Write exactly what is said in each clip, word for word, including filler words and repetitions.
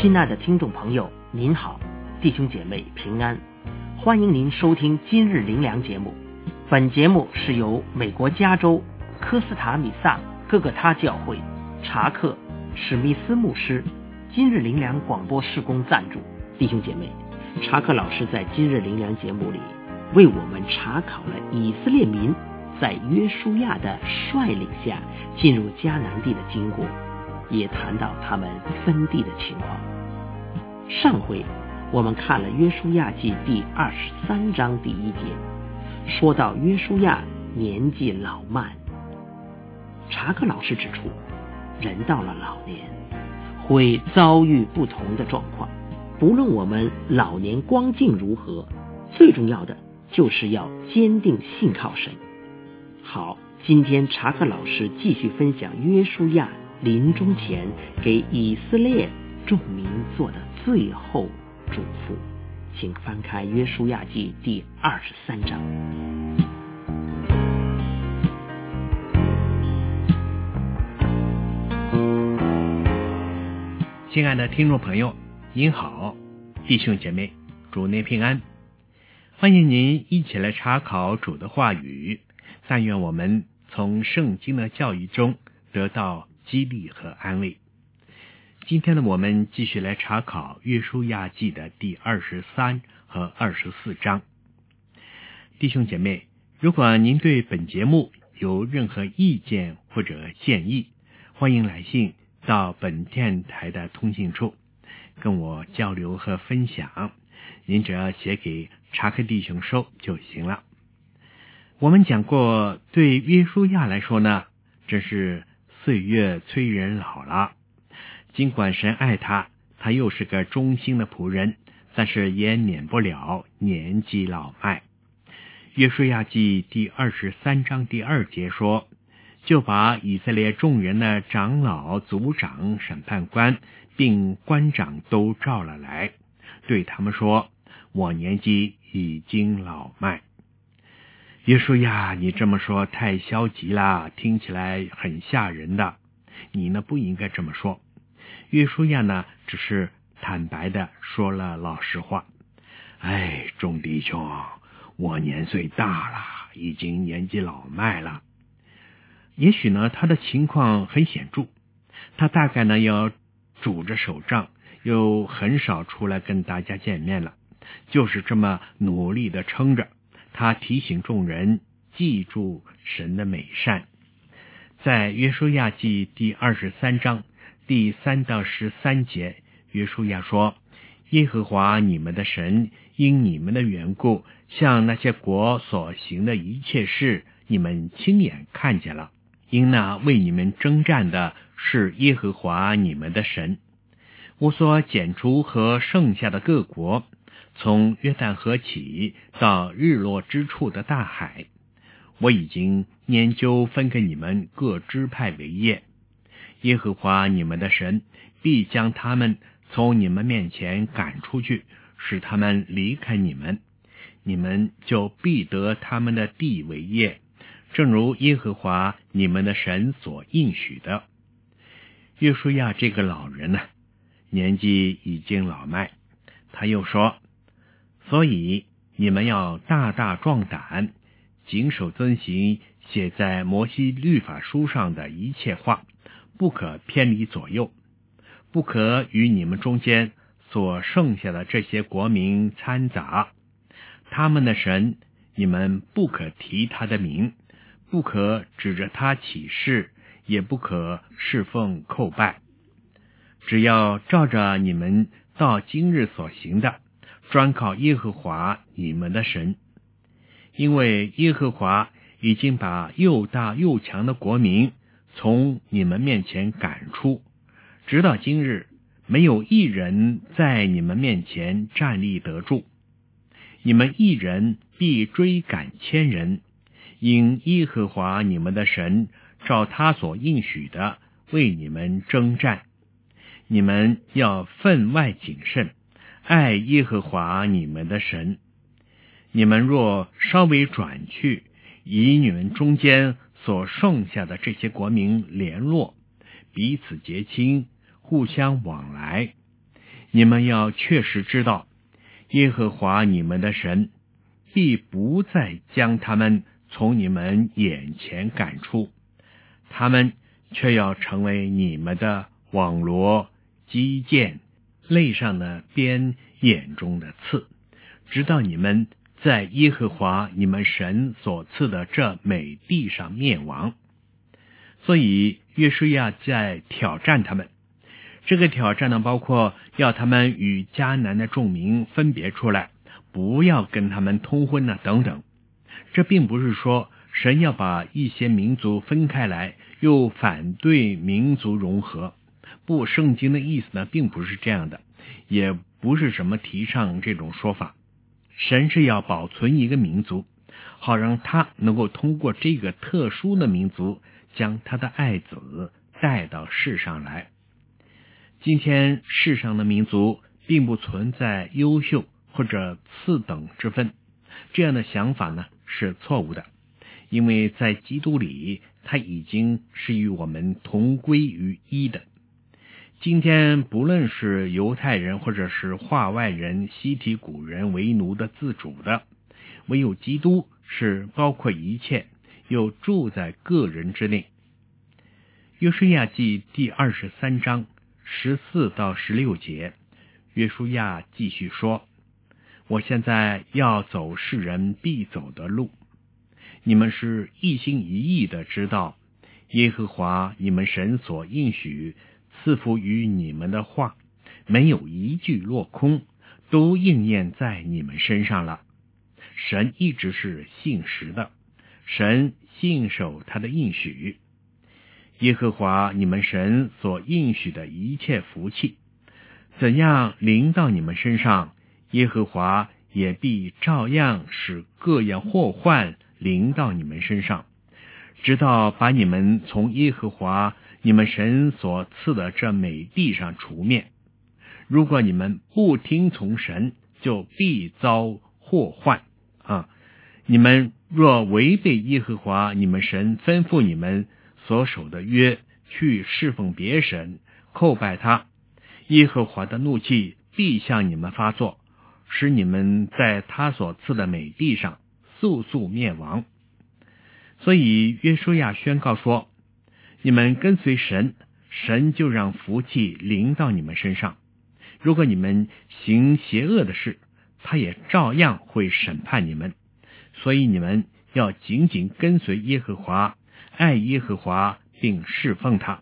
亲爱的听众朋友，您好，弟兄姐妹平安，欢迎您收听今日灵粮节目。本节目是由美国加州科斯塔米萨哥哥他教会查克史密斯牧师今日灵粮广播事工赞助。弟兄姐妹，查克老师在今日灵粮节目里为我们查考了以色列民在约书亚的率领下进入迦南地的经过，也谈到他们分地的情况。上回我们看了约书亚记第二十三章第一节，说到约书亚年纪老迈。查克老师指出，人到了老年会遭遇不同的状况，不论我们老年光景如何，最重要的就是要坚定信靠神。好，今天查克老师继续分享约书亚临终前给以色列众民做的最后嘱咐，请翻开约书亚记第二十三章。 亲爱的听众朋友，您好，弟兄姐妹，主内平安，欢迎您一起来查考主的话语，但愿我们从圣经的教育中得到激励和安慰。今天呢，我们继续来查考约书亚记的第二十三和二十四章。弟兄姐妹，如果您对本节目有任何意见或者建议，欢迎来信到本电台的通信处跟我交流和分享，您只要写给查克弟兄收就行了。我们讲过，对约书亚来说呢，真是岁月催人老了。尽管神爱他，他又是个忠心的仆人，但是也免不了年纪老迈。约书亚记第二十三章第二节说，就把以色列众人的长老、族长、审判官并官长都召了来，对他们说，我年纪已经老迈。约书亚，你这么说太消极了，听起来很吓人的，你呢不应该这么说。约书亚呢只是坦白的说了老实话。哎，众弟兄，我年岁大了，已经年纪老迈了。也许呢他的情况很显著，他大概呢要拄着手杖，又很少出来跟大家见面了，就是这么努力的撑着。他提醒众人记住神的美善。在约书亚记第二十三章第三到十三节，约书亚说，耶和华你们的神因你们的缘故，向那些国所行的一切事，你们亲眼看见了，因那为你们征战的是耶和华你们的神。我所剪除和剩下的各国，从约旦河起到日落之处的大海，我已经研究分给你们各支派为业。耶和华你们的神必将他们从你们面前赶出去，使他们离开你们，你们就必得他们的地为业，正如耶和华你们的神所应许的。约书亚这个老人呢，年纪已经老迈，他又说，所以你们要大大壮胆，谨守遵行写在摩西律法书上的一切话，不可偏离左右，不可与你们中间所剩下的这些国民掺杂。他们的神，你们不可提他的名，不可指着他起誓，也不可侍奉叩拜。只要照着你们到今日所行的，专靠耶和华你们的神。因为耶和华已经把又大又强的国民从你们面前赶出，直到今日，没有一人在你们面前站立得住。你们一人必追赶千人，因耶和华你们的神照他所应许的为你们征战。你们要分外谨慎，爱耶和华你们的神。你们若稍微转去，以你们中间所剩下的这些国民联络，彼此结亲，互相往来， 你们要确实知道，耶和华你们的神必不再将他们从你们眼前赶出，他们却要成为你们的网罗、击剑、肋上的鞭、眼中的刺，直到你们在耶和华你们神所赐的这美地上灭亡。所以约书亚在挑战他们，这个挑战呢，包括要他们与迦南的众民分别出来，不要跟他们通婚啊等等。这并不是说神要把一些民族分开来，又反对民族融合。不，圣经的意思呢，并不是这样的，也不是什么提倡这种说法。神是要保存一个民族，好让他能够通过这个特殊的民族，将他的爱子带到世上来。今天世上的民族并不存在优秀或者次等之分，这样的想法呢是错误的，因为在基督里，他已经是与我们同归于一的。今天不论是犹太人或者是化外人、西提古人为奴的自主的，唯有基督是包括一切，又住在个人之内。约书亚记第二十三章十四到十六节，约书亚继续说：我现在要走世人必走的路，你们是一心一意的知道，耶和华你们神所应许赐福于你们的话，没有一句落空，都应验在你们身上了。神一直是信实的，神信守他的应许。耶和华你们神所应许的一切福气，怎样临到你们身上，耶和华也必照样使各样祸患临到你们身上，直到把你们从耶和华你们神所赐的这美地上除灭。如果你们不听从神，就必遭祸患啊！你们若违背耶和华你们神吩咐你们所守的约，去侍奉别神，叩拜他，耶和华的怒气必向你们发作，使你们在他所赐的美地上速速灭亡。所以约书亚宣告说，你们跟随神，神就让福气临到你们身上。如果你们行邪恶的事，他也照样会审判你们。所以你们要紧紧跟随耶和华，爱耶和华，并侍奉他。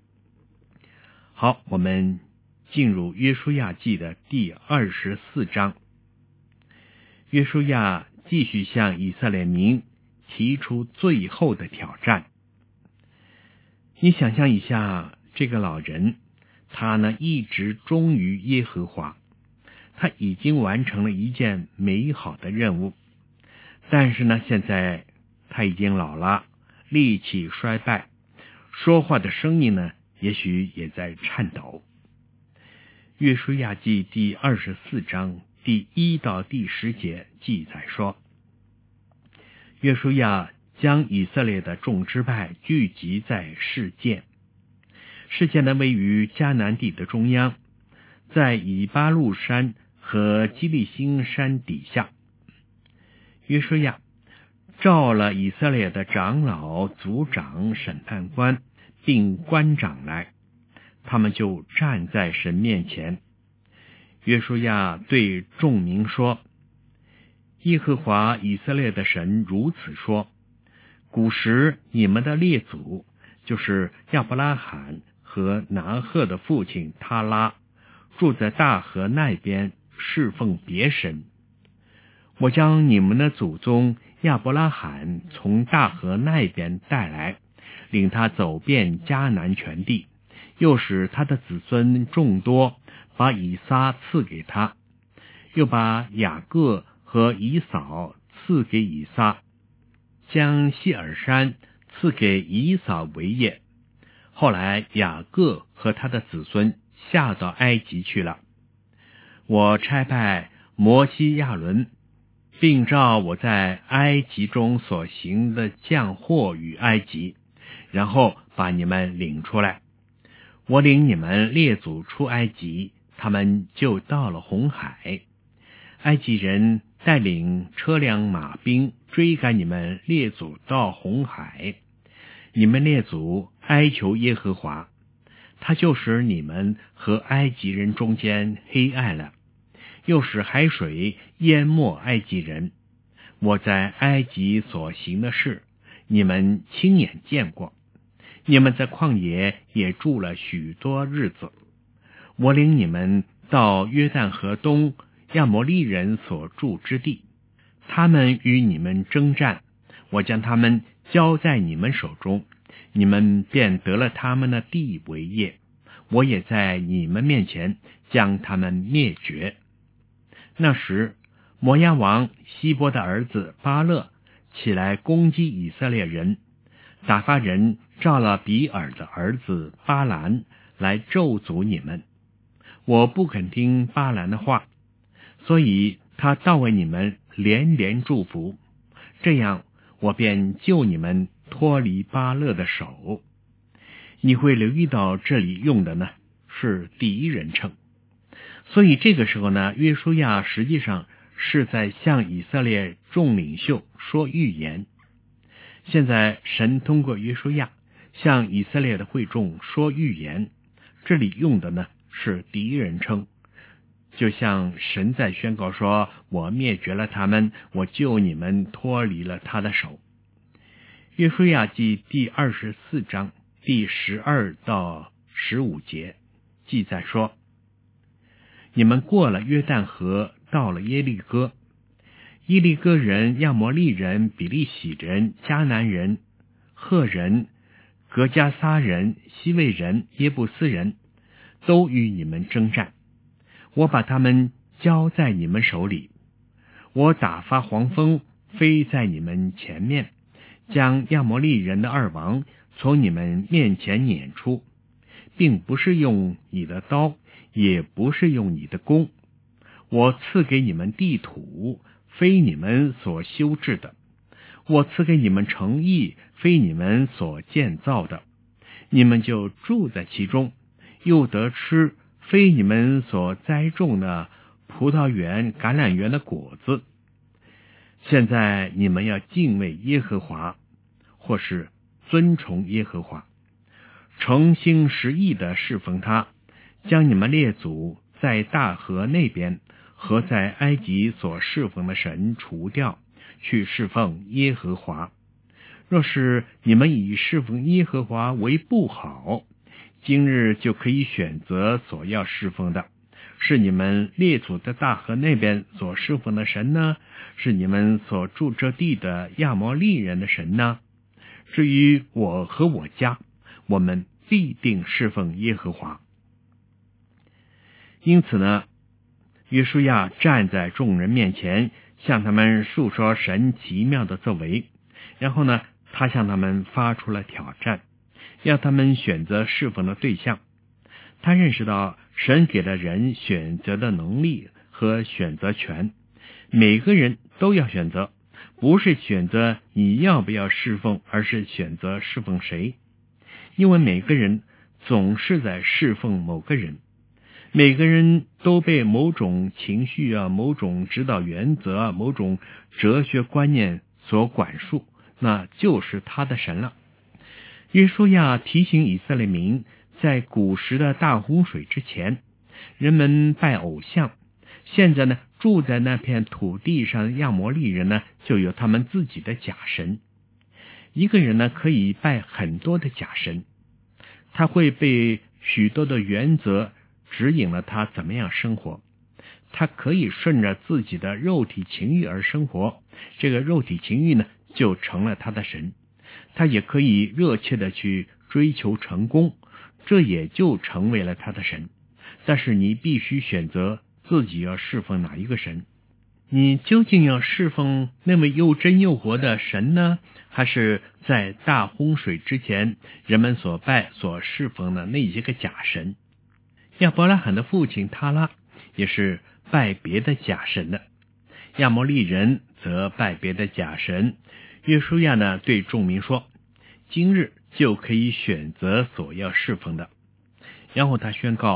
好，我们进入约书亚记的第二十四章。约书亚继续向以色列民提出最后的挑战。你想象一下，这个老人，他呢一直忠于耶和华，他已经完成了一件美好的任务，但是呢，现在他已经老了，力气衰败，说话的声音呢，也许也在颤抖。约书亚记第二十四章第一到第十节记载说，约书亚将以色列的众支派聚集在示剑。示剑呢，位于迦南地的中央，在以巴路山和基利心山底下。约书亚召了以色列的长老、族长、审判官并官长来，他们就站在神面前。约书亚对众民说，耶和华以色列的神如此说，古时你们的列祖，就是亚伯拉罕和拿鹤的父亲他拉，住在大河那边，侍奉别神。我将你们的祖宗亚伯拉罕从大河那边带来，领他走遍迦南全地，又使他的子孙众多，把以撒赐给他，又把雅各和以扫赐给以撒，将希尔山赐给以扫为业。后来雅各和他的子孙下到埃及去了。我差派摩西亚伦，并照我在埃及中所行的降祸与埃及，然后把你们领出来。我领你们列祖出埃及， 他们就到了红海。埃及人带领车辆马兵追赶你们列祖到红海，你们列祖哀求耶和华，他就使你们和埃及人中间黑暗了，又使海水淹没埃及人。我在埃及所行的事，你们亲眼见过。你们在旷野也住了许多日子。我领你们到约旦河东亚摩利人所住之地，他们与你们征战，我将他们交在你们手中，你们便得了他们的地为业。我也在你们面前将他们灭绝。那时，摩押王希波的儿子巴勒起来攻击以色列人，打发人召了比尔的儿子巴兰来咒诅你们。我不肯听巴兰的话，所以他倒为你们连连祝福，这样我便救你们脱离巴勒的手。你会留意到这里用的呢是第一人称，所以这个时候呢，约书亚实际上是在向以色列众领袖说预言。现在神通过约书亚向以色列的会众说预言，这里用的呢是第一人称，就像神在宣告说，我灭绝了他们，我救你们脱离了他的手。约书亚记第二十四章第十二到十五节记载说，你们过了约旦河，到了耶利哥，耶利哥人、亚摩利人、比利洗人、迦南人、赫人、格加撒人、西魏人、耶布斯人都与你们征战，我把他们交在你们手里。我打发黄蜂飞在你们前面，将亚摩利人的二王从你们面前撵出，并不是用你的刀，也不是用你的弓。我赐给你们地土，非你们所修治的；我赐给你们城邑，非你们所建造的。你们就住在其中，又得吃非你们所栽种的葡萄园、橄榄园的果子。现在你们要敬畏耶和华，或是尊崇耶和华，诚心实意的侍奉他，将你们列祖在大河那边和在埃及所侍奉的神除掉，去侍奉耶和华。若是你们以侍奉耶和华为不好，今日就可以选择所要侍奉的，是你们列祖在大河那边所侍奉的神呢，是你们所住这地的亚摩利人的神呢？至于我和我家，我们必定侍奉耶和华。因此呢，约书亚站在众人面前，向他们述说神奇妙的作为，然后呢，他向他们发出了挑战，要他们选择侍奉的对象。他认识到神给了人选择的能力和选择权，每个人都要选择，不是选择你要不要侍奉，而是选择侍奉谁。因为每个人总是在侍奉某个人，每个人都被某种情绪啊、某种指导原则啊、某种哲学观念所管束，那就是他的神了。约书亚提醒以色列民，在古时的大洪水之前，人们拜偶像，现在呢，住在那片土地上的亚摩利人呢，就有他们自己的假神。一个人呢，可以拜很多的假神，他会被许多的原则指引了他怎么样生活。他可以顺着自己的肉体情欲而生活，这个肉体情欲呢，就成了他的神。他也可以热切的去追求成功，这也就成为了他的神。但是你必须选择自己要侍奉哪一个神。你究竟要侍奉那位又真又活的神呢，还是在大洪水之前人们所拜所侍奉的那些个假神？亚伯拉罕的父亲他拉也是拜别的假神的，亚摩利人则拜别的假神。约书亚呢，对众民说，今日就可以选择所要侍奉的。然后他宣告，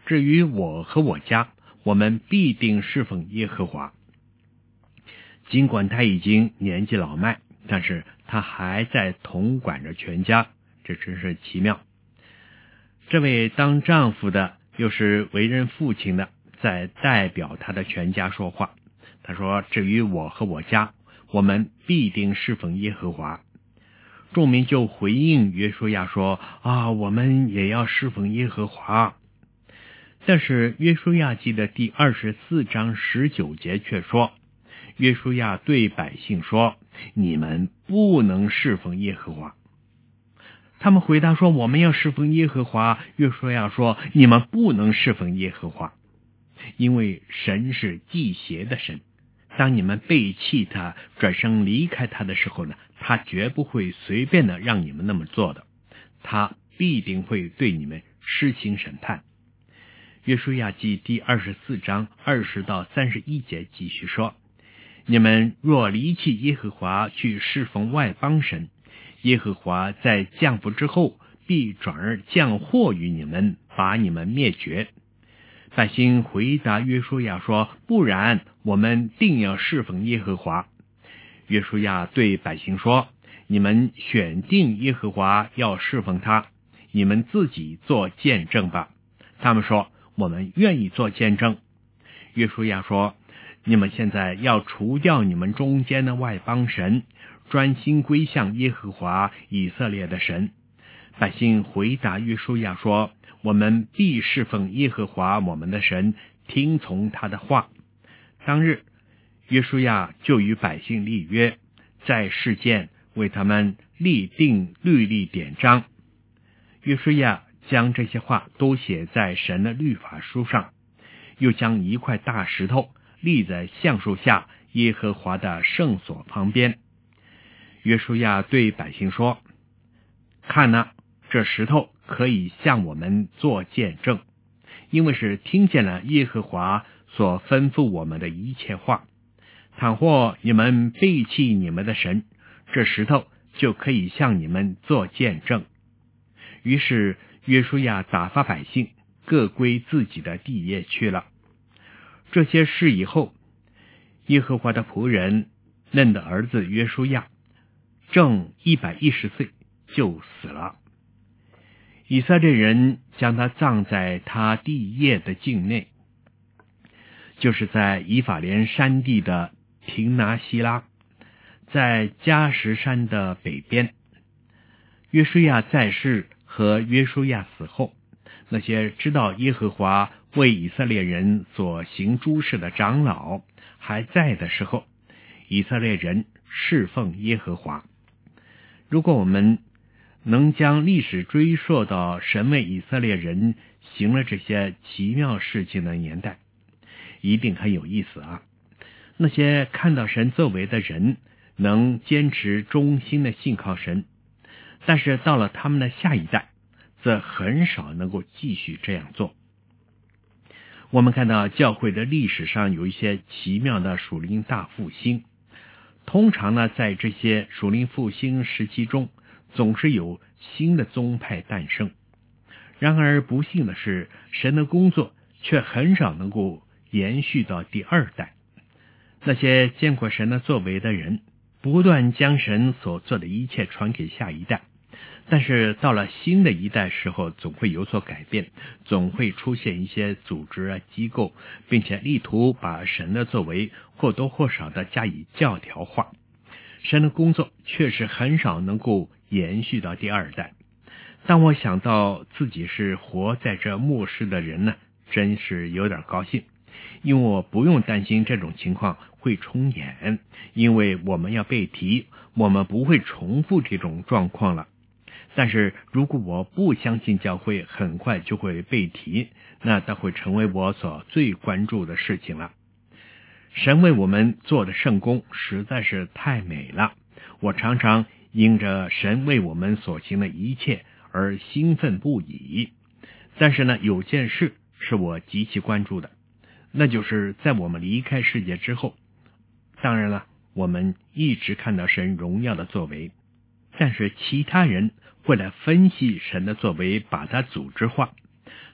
至于我和我家，我们必定侍奉耶和华。尽管他已经年纪老迈，但是他还在统管着全家，这真是奇妙。这位当丈夫的，又是为人父亲的，在代表他的全家说话。他说，至于我和我家，我们必定侍奉耶和华。众民就回应约书亚说，啊，我们也要侍奉耶和华。但是约书亚记的第二十四章十九节却说，约书亚对百姓说，你们不能侍奉耶和华。他们回答说，我们要侍奉耶和华。约书亚说，你们不能侍奉耶和华，因为神是忌邪的神。当你们背弃他，转身离开他的时候呢，他绝不会随便的让你们那么做的，他必定会对你们施行审判。约书亚记第二十四章二十到三十一节继续说，你们若离弃耶和华去侍奉外邦神，耶和华在降福之后必转而降祸于你们，把你们灭绝。百姓回答约书亚说，不然，我们定要侍奉耶和华。约书亚对百姓说，你们选定耶和华要侍奉他，你们自己做见证吧。他们说，我们愿意做见证。约书亚说，你们现在要除掉你们中间的外邦神，专心归向耶和华以色列的神。百姓回答约书亚说，我们必侍奉耶和华我们的神，听从他的话。当日约书亚就与百姓立约，在示剑为他们立定律例典章。约书亚将这些话都写在神的律法书上，又将一块大石头立在橡树下耶和华的圣所旁边。约书亚对百姓说，看哪，这石头可以向我们做见证，因为是听见了耶和华所吩咐我们的一切话。倘或你们背弃你们的神，这石头就可以向你们做见证。于是约书亚打发百姓各归自己的地业去了。这些事以后，耶和华的仆人嫩的儿子约书亚正一百一十岁就死了。以色列人将他葬在他地业的境内，就是在以法莲山地的亭拿希拉，在加什山的北边。约书亚在世和约书亚死后，那些知道耶和华为以色列人所行诸事的长老还在的时候，以色列人侍奉耶和华。如果我们能将历史追溯到神为以色列人行了这些奇妙事情的年代，一定很有意思啊。那些看到神作为的人能坚持忠心的信靠神，但是到了他们的下一代，则很少能够继续这样做。我们看到教会的历史上有一些奇妙的属灵大复兴，通常呢，在这些属灵复兴时期中，总是有新的宗派诞生。然而不幸的是，神的工作却很少能够延续到第二代。那些见过神的作为的人，不断将神所做的一切传给下一代，但是到了新的一代时候，总会有所改变，总会出现一些组织啊、机构，并且力图把神的作为或多或少的加以教条化。神的工作确实很少能够延续到第二代。当我想到自己是活在这末世的人呢，真是有点高兴，因为我不用担心这种情况会重演，因为我们要被提，我们不会重复这种状况了。但是如果我不相信教会很快就会被提，那它会成为我所最关注的事情了。神为我们做的圣工实在是太美了，我常常因着神为我们所行的一切而兴奋不已。但是呢，有件事是我极其关注的，那就是在我们离开世界之后，当然了，我们一直看到神荣耀的作为，但是其他人会来分析神的作为，把它组织化。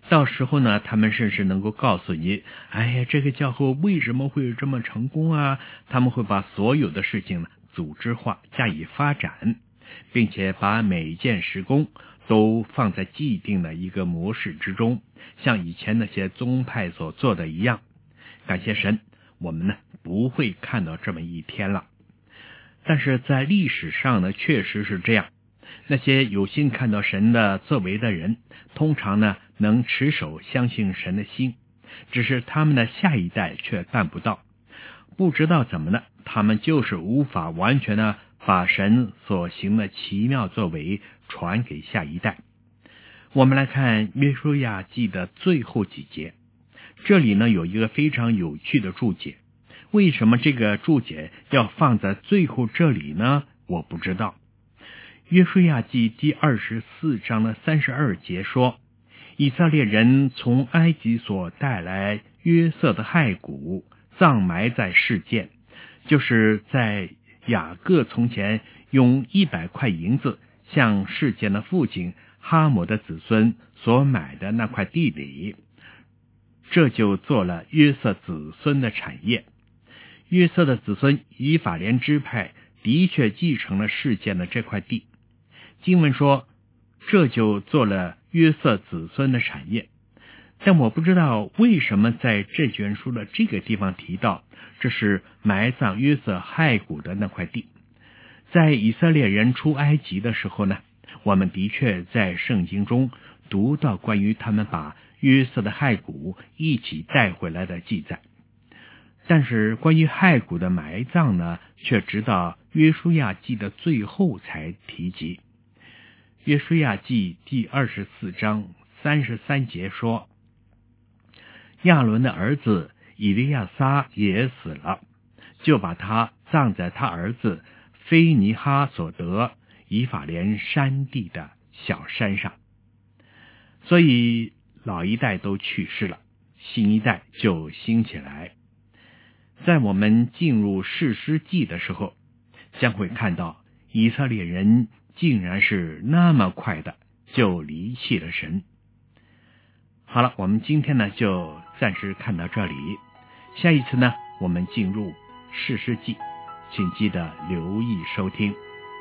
到时候呢，他们甚至能够告诉你，哎呀，这个教会为什么会这么成功啊？他们会把所有的事情呢组织化加以发展，并且把每一件事工都放在既定的一个模式之中，像以前那些宗派所做的一样。感谢神，我们呢不会看到这么一天了。但是在历史上呢，确实是这样。那些有心看到神的作为的人，通常呢能持守相信神的心，只是他们的下一代却办不到。不知道怎么的，他们就是无法完全的把神所行的奇妙作为传给下一代。我们来看约书亚记的最后几节，这里呢有一个非常有趣的注解。为什么这个注解要放在最后这里呢？我不知道。约书亚记第二十四章的三十二节说，以色列人从埃及所带来约瑟的骸骨，葬埋在示剑，就是在雅各从前用一百块银子向示剑的父亲哈姆的子孙所买的那块地里，这就做了约瑟子孙的产业。约瑟的子孙以法莲支派的确继承了示剑的这块地。经文说，这就做了约瑟子孙的产业。但我不知道为什么在这卷书的这个地方提到，这是埋葬约瑟骸骨的那块地。在以色列人出埃及的时候呢，我们的确在圣经中读到关于他们把约瑟的骸骨一起带回来的记载。但是关于骸骨的埋葬呢，却直到约书亚记的最后才提及。约书亚记第二十四章三十三节说，亚伦的儿子以利亚撒也死了，就把他葬在他儿子菲尼哈所得以法莲山地的小山上。所以老一代都去世了，新一代就兴起来。在我们进入士师记的时候，将会看到以色列人竟然是那么快的就离弃了神。好了，我们今天呢就暂时看到这里，下一次呢我们进入士师记，请记得留意收听。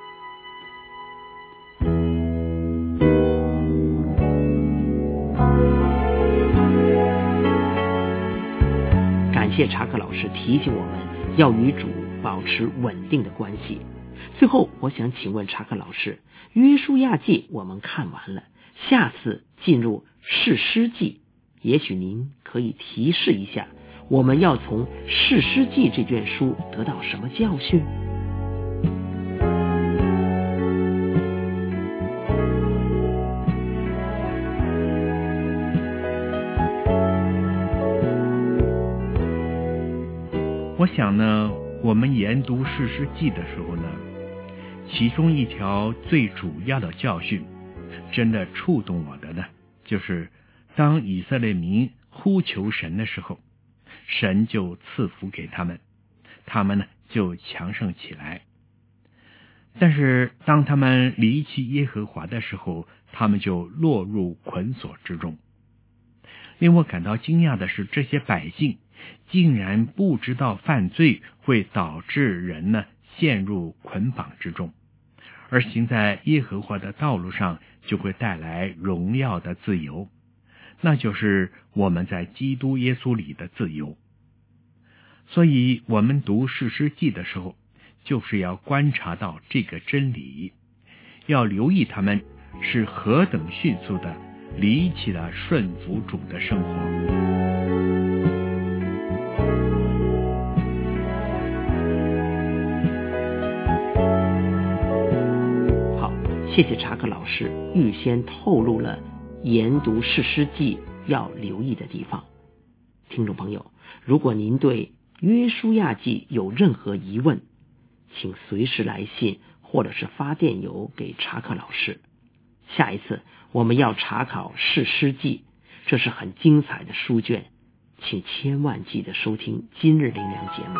感谢查克老师提醒我们要与主保持稳定的关系。最后我想请问查克老师，约书亚记我们看完了，下次进入士师记，也许您可以提示一下，我们要从士师记这卷书得到什么教训？ 我想呢，我们研读士师记的时候呢，其中一条最主要的教训，真的触动我的呢，就是当以色列民呼求神的时候，神就赐福给他们，他们呢就强盛起来。但是当他们离弃耶和华的时候，他们就落入捆锁之中。令我感到惊讶的是，这些百姓竟然不知道犯罪会导致人呢陷入捆绑之中，而行在耶和华的道路上就会带来荣耀的自由，那就是我们在基督耶稣里的自由。所以我们读士师记的时候，就是要观察到这个真理，要留意他们是何等迅速的离弃了顺服主的生活。 好，谢谢查克老师预先透露了研读士师记要留意的地方。听众朋友，如果您对约书亚记有任何疑问，请随时来信或者是发电邮给查克老师。下一次我们要查考士师记，这是很精彩的书卷，请千万记得收听今日灵粮节目。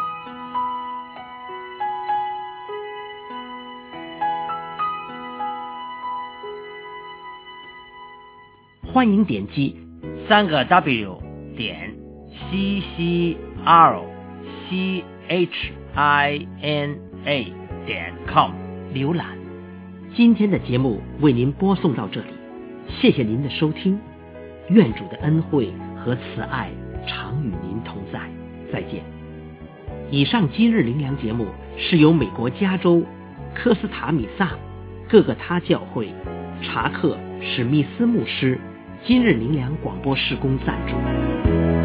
欢迎点击三个 W 点 C C R C H I N A 点 com 浏览。今天的节目为您播送到这里，谢谢您的收听，愿主的恩惠和慈爱常与您同在，再见。以上今日灵粮节目是由美国加州科斯塔米萨各个他教会查克史密斯牧师今日灵粮广播事工赞助。